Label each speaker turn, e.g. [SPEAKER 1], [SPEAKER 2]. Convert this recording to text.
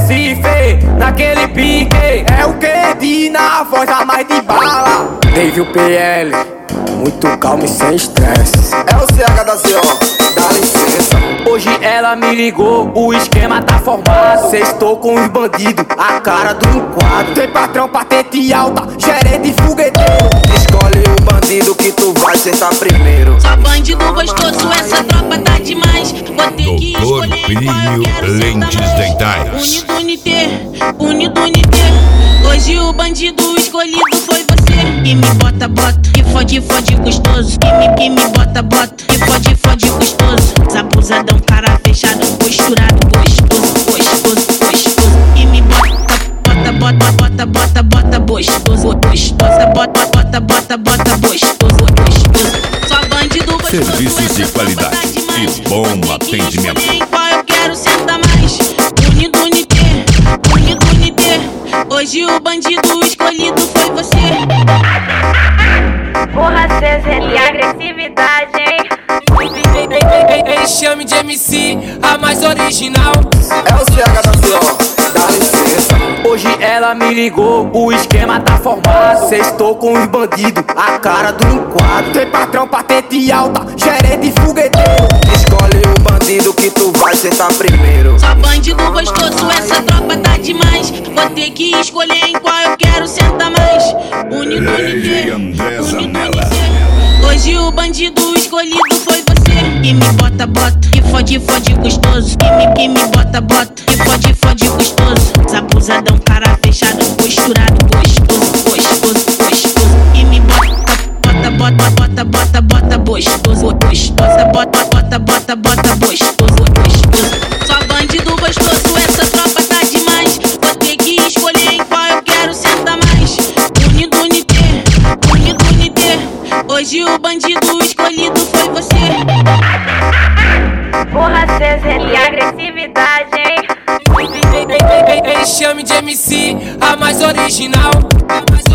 [SPEAKER 1] Recife, naquele pique. É o que na voz a mais de bala. Dave o PL, muito calmo e sem estresse.
[SPEAKER 2] É o CH da CO, dá licença.
[SPEAKER 1] Hoje ela me ligou, o esquema tá formado. Sextou com os bandidos, a cara do enquadro. Tem patrão, patente alta, gerente fogueteiro.
[SPEAKER 2] Escolhe o bandido que tu vai sentar primeiro.
[SPEAKER 3] Só bandido gostoso, essa tropa tá demais. Vou ter que
[SPEAKER 4] Doutor
[SPEAKER 3] escolher
[SPEAKER 4] Plínio,
[SPEAKER 3] qual eu quero
[SPEAKER 4] lentes
[SPEAKER 3] sentar mais.
[SPEAKER 4] dentais.
[SPEAKER 3] Unido, unité. Hoje o bandido escolhido foi você. E me bota, e fode gostoso. E me bota, e fode gostoso. Abusadão, cara fechado, posturado, gostoso. E me bota, gostoso. Bota, gostoso. Só bandido gostoso.
[SPEAKER 4] Serviços de
[SPEAKER 3] essa
[SPEAKER 4] qualidade
[SPEAKER 3] tropa tá demais.
[SPEAKER 4] e bom
[SPEAKER 3] Vou ter que
[SPEAKER 4] atendimento.
[SPEAKER 3] escolher em qual eu quero sentar mais. Unido, unité. Hoje o bandido escolhido foi você.
[SPEAKER 5] Porra, CZ, que agressividade, hein?
[SPEAKER 1] Ele chame de MC, a mais original.
[SPEAKER 2] É o CH da CO, dá licença.
[SPEAKER 1] Hoje ela me ligou, o esquema tá formado. Sextou com os bandidos, a cara do enquadro. Tem patrão, patente alta, gerente fogueteiro.
[SPEAKER 2] Escolhe o bandido que tu vai sentar primeiro.
[SPEAKER 3] Só bandido gostoso, essa tropa tá demais. Vou ter que escolher em qual eu quero sentar mais. Unido,
[SPEAKER 4] Regi André Zanella.
[SPEAKER 3] Hoje o bandido escolhido foi você. E me bota, e fode gostoso. E me bota, e fode gostoso. Abusadão, cara fechado, posturado, gostoso. E me bota, gostoso. Bota, gostoso. Só bandido gostoso, essa tropa tá demais. Vou ter que escolher em qual eu quero sentar mais. Unido, unité. Hoje o bandido escolhido foi você.
[SPEAKER 5] Porra, CZ, que agressividade, hein?
[SPEAKER 1] Ele chame de MC, a mais original.